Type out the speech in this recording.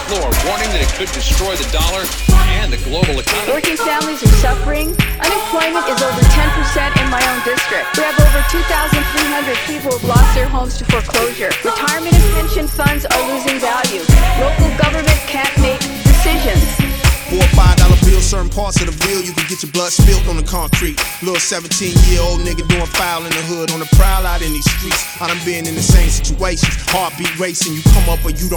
floor, warning that it could destroy the dollar and the global economy. Working families are suffering. Unemployment is over 10% in my own district. We have over 2,300 people who have lost their homes to foreclosure. Retirement and pension funds are losing value. Local government can't make decisions. $4 or $5 bills, certain parts of the Ville, you can get your blood spilled on the concrete. Little 17-year-old nigga doing foul in the hood, on the prowl out in these streets. I done been in the same situations, heartbeat racing, you come up or you don't.